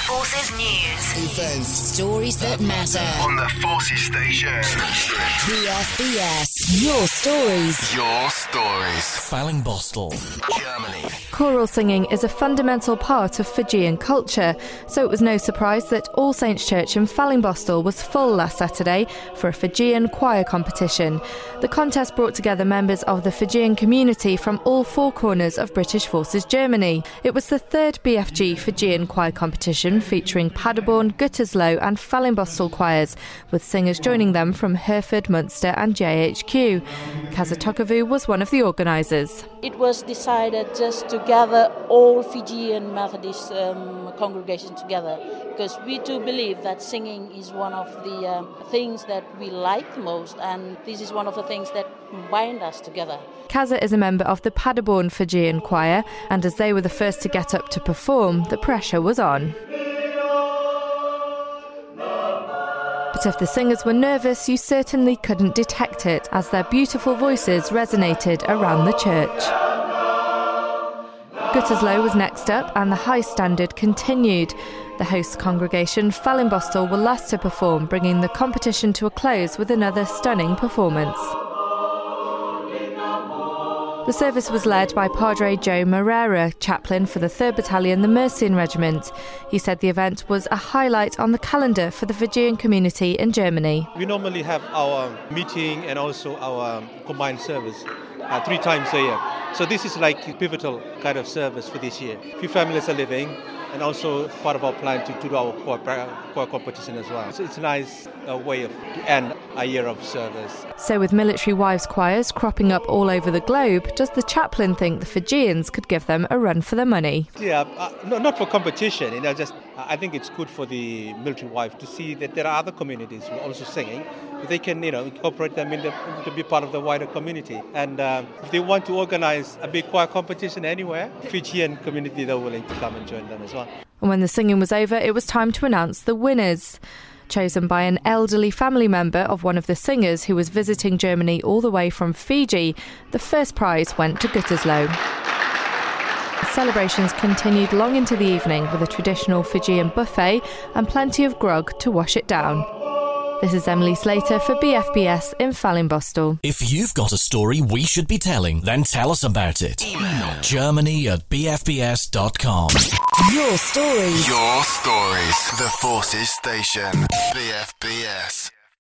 Forces News. Events. Stories that matter. On the Forces Station. BFBS. Your stories. Your stories. Fallingbostel, Germany. Choral singing is a fundamental part of Fijian culture, so it was no surprise that All Saints Church in Fallingbostel was full last Saturday for a Fijian choir competition. The contest brought together members of the Fijian community from all four corners of British Forces Germany. It was the third BFG Fijian choir competition featuring Paderborn, Gütersloh and Fallingbostel choirs, with singers joining them from Hereford, Munster and JHQ. Kaza Tokavu was one of the organisers. It was decided just to gather all Fijian Methodist congregations together, because we do believe that singing is one of the things that we like most, and this is one of the things that bind us together. Kaza is a member of the Paderborn Fijian choir, and as they were the first to get up to perform, the pressure was on. But if the singers were nervous, you certainly couldn't detect it, as their beautiful voices resonated around the church. Gütersloh was next up, and the high standard continued. The host congregation, Fallingbostel, were last to perform, bringing the competition to a close with another stunning performance. The service was led by Padre Joe Moreira, chaplain for the 3rd Battalion, the Mercian Regiment. He said the event was a highlight on the calendar for the Fijian community in Germany. We normally have our meeting and also our combined service 3 times a year. So this is like a pivotal kind of service for this year. A few families are living, and also part of our plan to do our choir competition as well. So it's a nice way to end a year of service. So with military wives' choirs cropping up all over the globe, does the chaplain think the Fijians could give them a run for their money? Yeah, no, not for competition. I think it's good for the military wife to see that there are other communities who are also singing. They can, incorporate them to be part of the wider community. And if they want to organize a big choir competition anywhere, Fijian community, they're willing to come and join them as well. And when the singing was over, it was time to announce the winners. Chosen by an elderly family member of one of the singers who was visiting Germany all the way from Fiji, the first prize went to Gütersloh. Celebrations continued long into the evening with a traditional Fijian buffet and plenty of grog to wash it down. This is Emily Slater for BFBS in Fallingbostel. If you've got a story we should be telling, then tell us about it. Email germany@bfbs.com. Your stories. Your stories. The Forces Station. BFBS.